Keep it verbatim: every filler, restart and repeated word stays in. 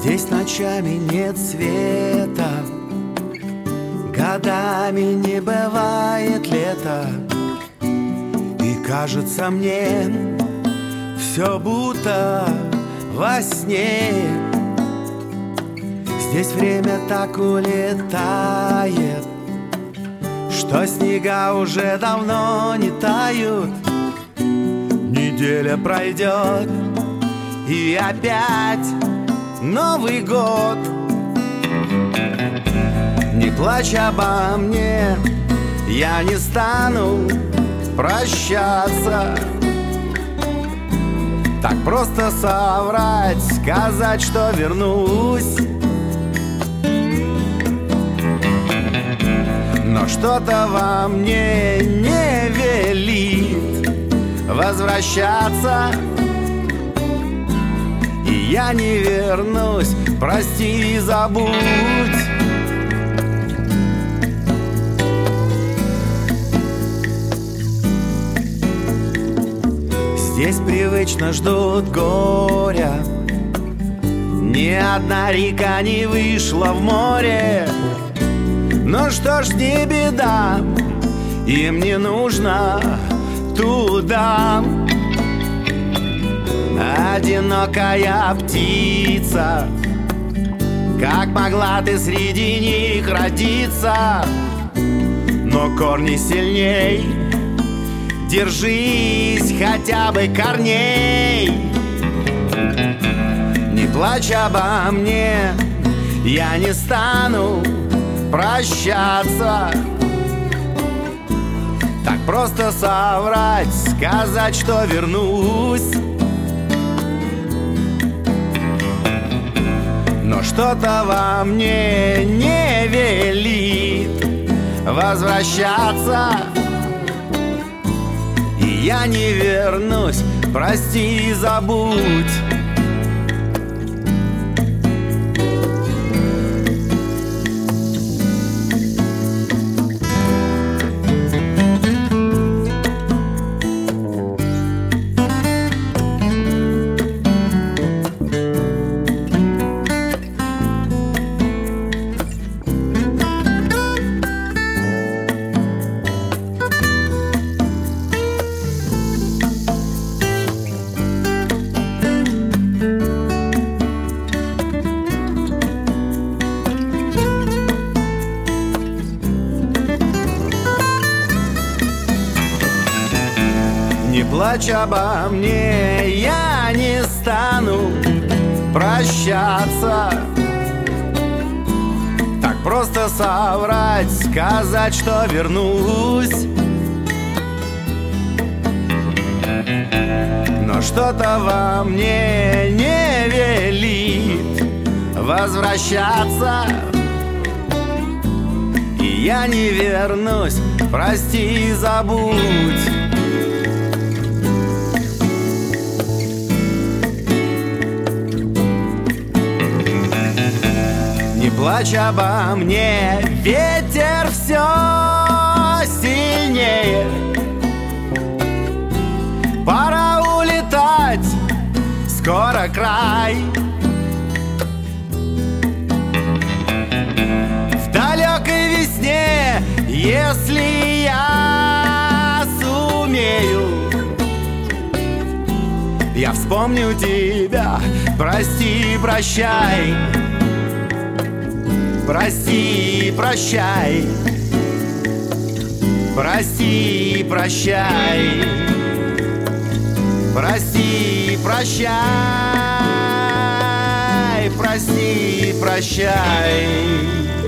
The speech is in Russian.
Здесь ночами нет света, годами не бывает лета. И кажется мне, все будто во сне. Здесь время так улетает, что снега уже давно не тают. Неделя пройдет, и опять Новый год. Не плачь обо мне, я не стану прощаться. Так просто соврать, сказать, что вернусь. Но что-то во мне не велит возвращаться. И я не вернусь, прости и забудь. Здесь привычно ждут горя, ни одна река не вышла в море. Ну что ж, не беда, им не нужно туда. Одинокая птица, как могла ты среди них родиться? Но корни сильней, держись хотя бы корней. Не плачь обо мне, я не стану прощаться. Так просто соврать, сказать, что вернусь. Но что-то во мне не велит возвращаться. И я не вернусь, прости и забудь. Не плачь обо мне, я не стану прощаться. Так просто соврать, сказать, что вернусь. Но что-то во мне не велит возвращаться. И я не вернусь, прости и забудь. Не плачь обо мне, ветер все сильнее. Пора улетать, скоро край. В далекой весне, если я сумею, я вспомню тебя, прости, прощай. Прости, прощай, прости, прощай, прости, прощай, прости, прощай.